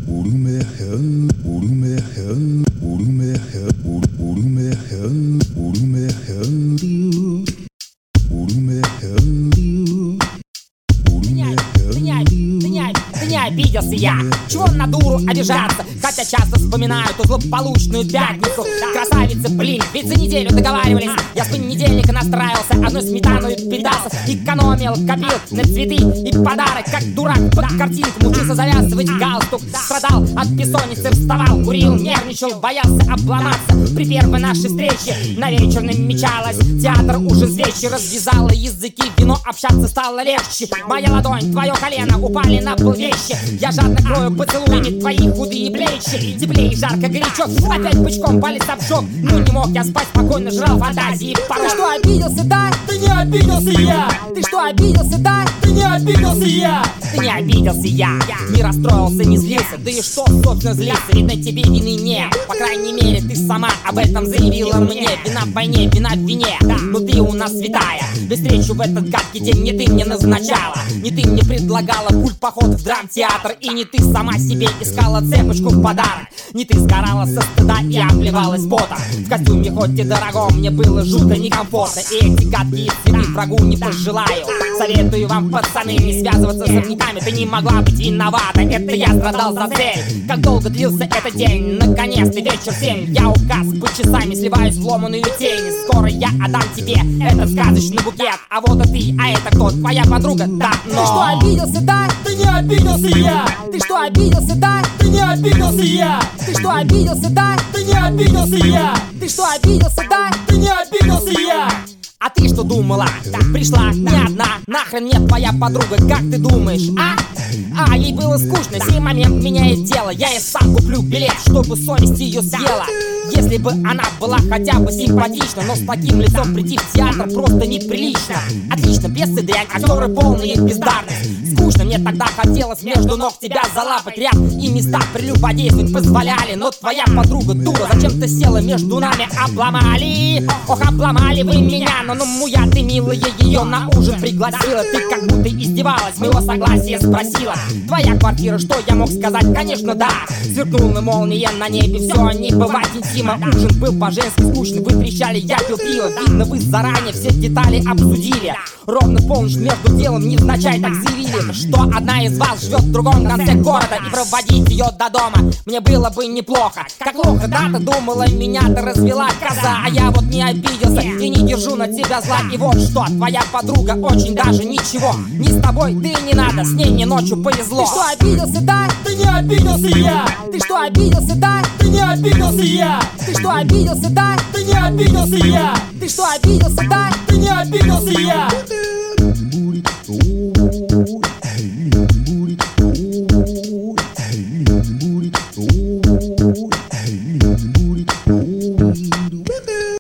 Обиделся я, чего на дуру обижаться, хотя часто вспоминаю ту злополучную пятницу. Красавицы, блин, ведь за неделю договаривались. Я с понедельника настраивался, одной сметаной питался. Экономил, копил на цветы и подарок, как дурак под картинку. Учился завязывать галстук, страдал от бессонницы, вставал, курил, нервничал, боялся обломаться. При первой нашей встрече на вечер намечалась. Театр, ужин, свечи, развязала языки, вино, общаться стало легче. Моя ладонь, твое колено упали на пол вещи. Я жадно крою поцелуями твои худые плечи. Теплее, жарко, горячо, опять бычком палец обжег. Ну не мог я спать, спокойно жрал фантазии порой. Ты что, обиделся, да? Ты не обиделся я! Ты что, обиделся, да? Ты не обиделся я! Ты не обиделся я! Не расстроился, не злился. Да и что, собственно, злиться? Ведь на тебе вины нет. По крайней мере, ты сама об этом заявила мне. Вина в войне, вина в вине. Но ты у нас святая. Без встречи в этот гадкий день не ты мне назначала. Не ты мне предлагала пульт поход в драмтеатр. И не ты сама себе искала цепочку в подарок. Не ты сгорала со стыда и обливалась потом. В костюме хоть и дорогом мне было жутко некомфортно. И эти гадкие цветы врагу не пожелаю. Советую вам, пацаны, не связываться с сорняками. Ты не могла быть виновата, это я страдал за цель. Как долго длился этот день, наконец-то вечер 7. Я указ по часами сливаюсь в ломаную тень. Скоро я отдам тебе этот сказочный букет. А вот и ты, а это кто? Твоя подруга? Да, но... Ты что, обиделся, да? Ты не обиделся я! Ты что, обиделся, да? Ты не обиделся я! Ты что, обиделся, да? Ты не обиделся я! Ты что, обиделся, да? Ты не обиделся я! А ты что думала? Пришла не одна. Нахрен мне твоя подруга, как ты думаешь, а? Ей было скучно, сей момент меняет дело. Я ей сам куплю билет, чтобы совесть ее съела. Если бы она была хотя бы симпатична, но с таким лицом прийти в театр просто неприлично. Отлично, пьесы дрянь, актеры полные бездарность. Скучно, мне тогда хотелось между ног тебя залапать. Ряд и места прелюбодействовать позволяли. Но твоя подруга дура, зачем-то села между нами. Обломали, ох, обломали вы меня. Но муя ты, милая, ее на ужин пригласила. Ты как будто издевалась, моего согласия спросила. Твоя квартира, что я мог сказать? Конечно, да. Сверкнула молния на небе, все, не бывает интима. Ужин был по-женски скучный, вы трещали, я пил пиво. Видно, вы заранее все детали обсудили. Ровно в полночь между делом невзначай так заявили, что одна из вас живет в другом конце города. И проводить ее до дома мне было бы неплохо. Как плохо, да, ты думала, меня ты развела коза. А я вот не обиделся и не держу на тебя зла. И вот что, твоя подруга очень даже ничего. Не с тобой, да и не надо, с ней мне ночью повезло. Ты что, обиделся, да? Ты не обиделся я! Ты что, обиделся, да? Ты не обиделся я! Ты что, обиделся, да? Ты не обиделся я! Ты что, обиделся, да? Ты не обиделся я! Hey,